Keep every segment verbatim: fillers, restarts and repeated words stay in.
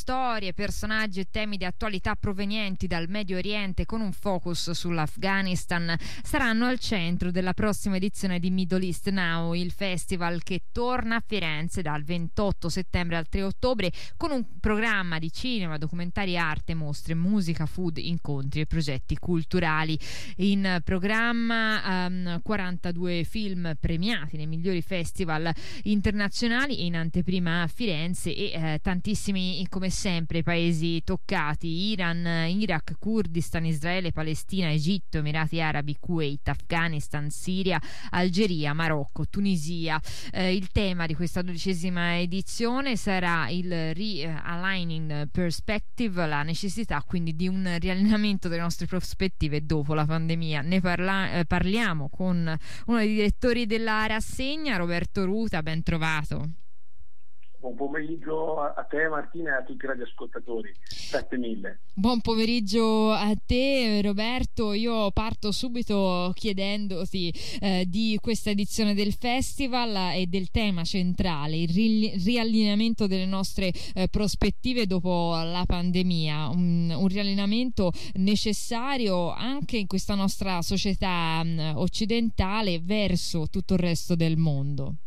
storie, personaggi e temi di attualità provenienti dal Medio Oriente con un focus sull'Afghanistan saranno al centro della prossima edizione di Middle East Now, il festival che torna a Firenze dal ventotto settembre al tre ottobre con un programma di cinema, documentari, arte, mostre, musica, food, incontri e progetti culturali. In programma um, quarantadue film premiati nei migliori festival internazionali e in anteprima a Firenze e eh, tantissimi, come sempre, paesi toccati: Iran, Iraq, Kurdistan, Israele, Palestina, Egitto, Emirati Arabi, Kuwait, Afghanistan, Siria, Algeria, Marocco, Tunisia. Eh, il tema di questa dodicesima edizione sarà il Realigning Perspective, la necessità quindi di un riallineamento delle nostre prospettive dopo la pandemia. Ne parla- eh, parliamo con uno dei direttori della rassegna, Roberto Ruta. Ben trovato. Buon pomeriggio a te Martina e a tutti i radioascoltatori. Grazie mille. Buon pomeriggio a te Roberto. Io parto subito chiedendoti eh, di questa edizione del festival e del tema centrale, il ri- riallineamento delle nostre eh, prospettive dopo la pandemia, un, un riallineamento necessario anche in questa nostra società mh, occidentale verso tutto il resto del mondo.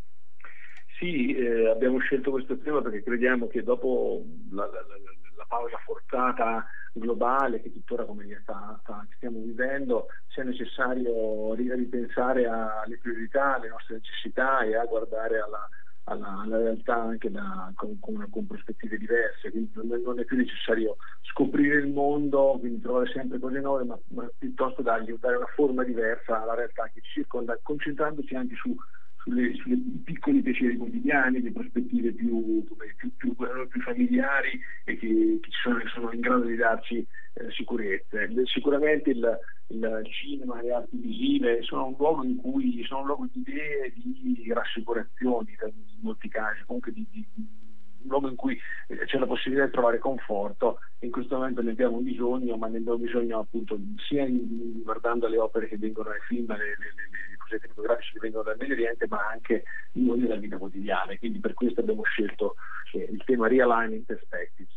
Sì, eh, abbiamo scelto questo tema perché crediamo che dopo la, la, la, la pausa forzata globale che tuttora come sta, sta, stiamo vivendo sia necessario ripensare alle priorità, alle nostre necessità e a guardare alla, alla, alla realtà anche da, con, con, con prospettive diverse. Quindi non, non è più necessario scoprire il mondo, quindi trovare sempre cose nuove, ma, ma piuttosto dargli dare una forma diversa alla realtà che ci circonda, concentrandoci anche su Sulle, sulle piccoli piaceri quotidiani, le prospettive più, più, più, più familiari e che, che sono, sono in grado di darci eh, sicurezze. Sicuramente il, il cinema, le arti visive sono un luogo in cui sono un luogo di idee, di rassicurazioni in molti casi, comunque di, di, un luogo in cui c'è la possibilità di trovare conforto. In questo momento ne abbiamo bisogno, ma ne abbiamo bisogno appunto sia in, guardando le opere che vengono ai film, le, le, le, i progetti fotografici che vengono dal Medio Oriente, ma anche in modo della vita quotidiana. Quindi per questo abbiamo scelto eh, il tema Realigning Perspectives.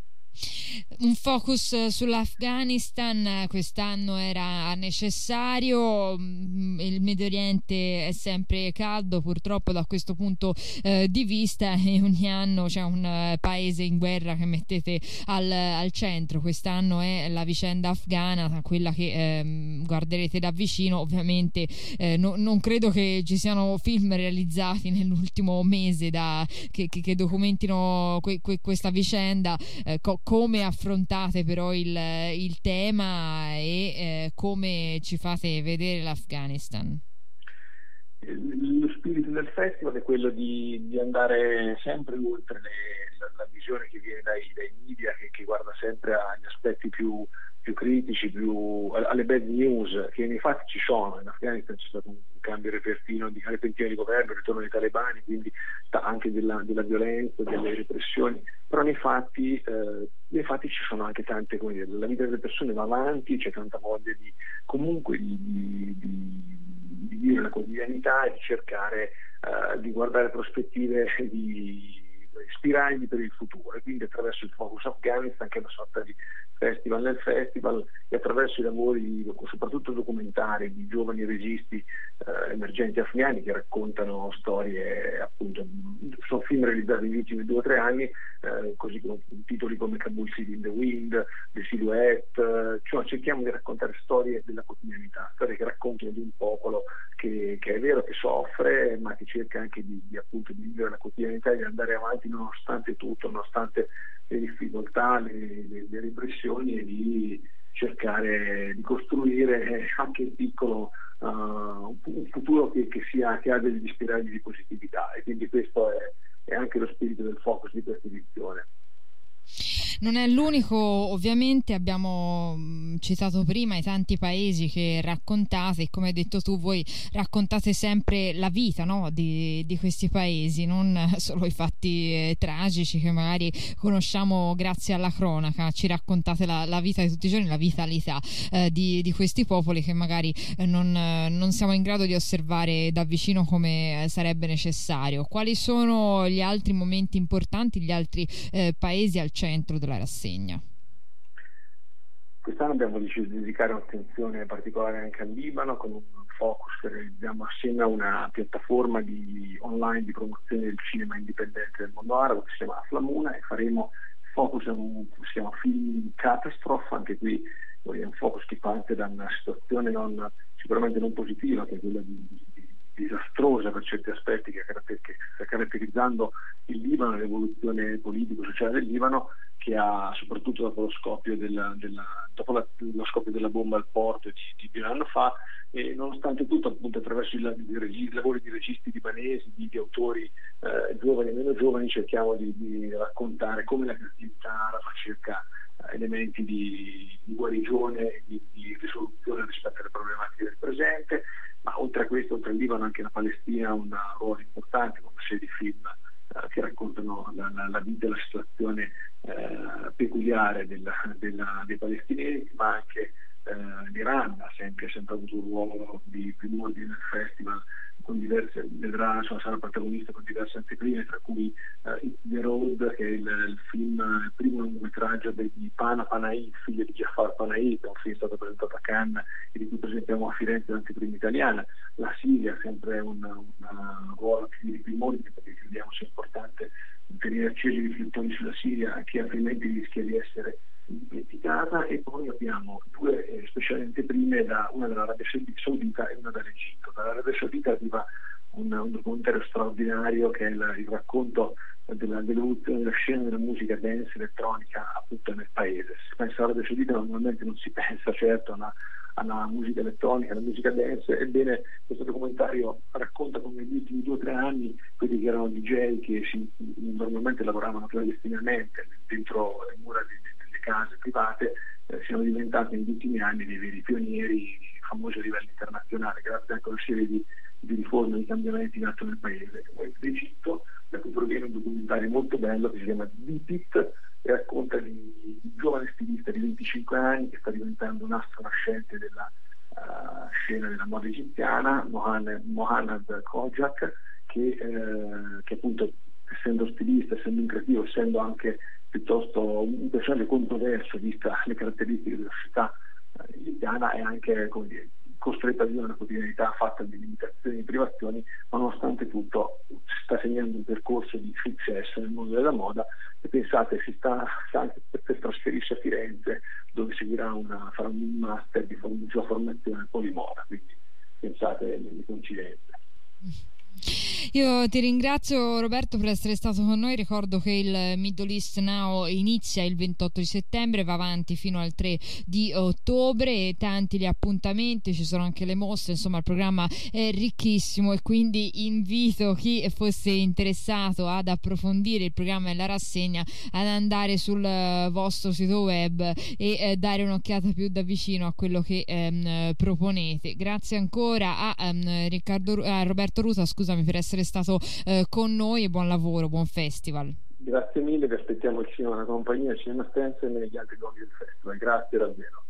Un focus sull'Afghanistan quest'anno era necessario. Il Medio Oriente è sempre caldo purtroppo da questo punto eh, di vista e ogni anno c'è un uh, paese in guerra che mettete al, al centro. Quest'anno è la vicenda afghana, quella che eh, guarderete da vicino. Ovviamente eh, no, non credo che ci siano film realizzati nell'ultimo mese da, che, che, che documentino que, que, questa vicenda. Eh, co- come affrontate però il, il tema e eh, come ci fate vedere l'Afghanistan? Lo spirito del festival è quello di, di andare sempre oltre le, la, la visione che viene dai, dai media, che, che guarda sempre agli aspetti più, più critici, più alle bad news, che infatti ci sono. In Afghanistan c'è stato un cambio repentino di, repentino di governo, il ritorno dei talebani, quindi anche della, della violenza, delle repressioni, però nei fatti, eh, nei fatti ci sono anche tante, come dire, la vita delle persone va avanti, c'è tanta voglia di comunque di, di, di, di vivere la quotidianità e di cercare uh, di guardare prospettive di spiragli per il futuro, e quindi attraverso il Focus Afghanistan, che è una sorta di festival nel festival, e attraverso i lavori soprattutto documentari di giovani registi eh, emergenti afghani che raccontano storie, appunto sono film realizzati negli ultimi due o tre anni, eh, così con titoli come Kabul City in the Wind, The Silhouette, cioè cerchiamo di raccontare storie della quotidianità, storie che raccontano di un popolo che, che è vero che soffre, ma che cerca anche di, di appunto di vivere la quotidianità e di andare avanti nonostante tutto, nonostante le difficoltà, le, le, le repressioni, e di cercare di costruire anche in piccolo uh, un futuro che, che, sia, che ha degli spiragli di positività, e quindi questo è, è anche lo spirito del focus di questa edizione. Non è l'unico, ovviamente abbiamo mh, citato prima i tanti paesi che raccontate, e come hai detto tu, voi raccontate sempre la vita, no, di, di questi paesi, non solo i fatti eh, tragici che magari conosciamo grazie alla cronaca, ci raccontate la, la vita di tutti i giorni, la vitalità eh, di, di questi popoli che magari eh, non, eh, non siamo in grado di osservare da vicino come eh, sarebbe necessario. Quali sono gli altri momenti importanti, gli altri eh, paesi al centro della rassegna? Quest'anno abbiamo deciso di dedicare un'attenzione particolare anche al Libano, con un focus che realizziamo assieme a una piattaforma di, online di promozione del cinema indipendente del mondo arabo che si chiama Aflamuna, e faremo focus su un si chiama film catastrofe. Anche qui è un focus che parte da una situazione non, sicuramente non positiva, che è quella di, di disastrosa per certi aspetti che, che sta caratterizzando il Libano, l'evoluzione politico-sociale del Libano, che ha, soprattutto dopo lo scoppio della, della, dopo la, lo scoppio della bomba al porto di, di un anno fa, e nonostante tutto, appunto, attraverso i, i, i lavori di registi libanesi, di, di autori eh, giovani e meno giovani, cerchiamo di, di raccontare come la creatività araba cerca eh, elementi di, di guarigione e di, di risoluzione rispetto alle problematiche del presente. Ma oltre a questo, oltre al Libano, anche la Palestina ha un ruolo importante, con una serie di film eh, che raccontano la, la, la vita e la situazione eh, peculiare della, della, dei palestinesi, ma anche eh, l'Iran ha sempre, sempre avuto un ruolo di primordiale nel festival, con diverse, vedrà, insomma, sarà protagonista con diverse anteprime, tra cui uh, The Road, che è il, il film, il primo lungometraggio di Pana Panahi, figlio di Jafar Panahi, che è un film stato presentato a Cannes e di cui presentiamo a Firenze l'anteprima italiana. La Siria, sempre un, un ruolo di primordiale, perché crediamo sia importante tenere accesi i riflettori sulla Siria, che altrimenti rischia di essere dimenticata. E poi abbiamo due eh, speciali anteprime, da, una dall'Arabia Saudita e una dall'Egitto. Dall'Arabia Saudita arriva un, un documentario straordinario che è il, il racconto della, dell'evoluzione della scena della musica dance elettronica appunto nel paese. Si pensa all'Arabia Saudita, normalmente non si pensa certo alla, alla musica elettronica, alla musica dance. Ebbene, questo documentario racconta come negli ultimi due o tre anni quelli che erano D J, che si, normalmente lavoravano clandestinamente dentro le mura di, delle case private, eh, siano diventati negli ultimi anni dei veri pionieri, famosi a livello internazionale, grazie anche a una serie di, di riforme e di cambiamenti in atto nel paese. L'Egitto, da cui proviene un documentario molto bello che si chiama Dipit, e racconta di un giovane stilista di venticinque anni che sta diventando un astro nascente della uh, scena della moda egiziana, Mohanad, Mohanad Kojak, che, eh, che appunto, essendo stilista, essendo un creativo, essendo anche piuttosto un personaggio controverso vista le caratteristiche della società eh, egiziana, è anche, come dire, costretta a vivere una quotidianità fatta di limitazioni e privazioni, ma nonostante tutto sta segnando un percorso di successo nel mondo della moda. E pensate, si sta, sta anche per, per trasferirsi a Firenze, dove seguirà una, farà un master di, form, di formazione polimoda, quindi pensate alle coincidenze. Io ti ringrazio, Roberto, per essere stato con noi. Ricordo che il Middle East Now inizia il ventotto di settembre, va avanti fino al tre di ottobre, tanti gli appuntamenti, ci sono anche le mostre, insomma il programma è ricchissimo, e quindi invito chi fosse interessato ad approfondire il programma e la rassegna ad andare sul vostro sito web e eh, dare un'occhiata più da vicino a quello che ehm, proponete. Grazie ancora a, um, Riccardo, a Roberto Ruta, scusami, per essere stato eh, con noi, e buon lavoro, buon festival. Grazie mille, vi aspettiamo il cinema, la compagnia, il Cinema Stenze e negli altri luoghi del festival. Grazie davvero.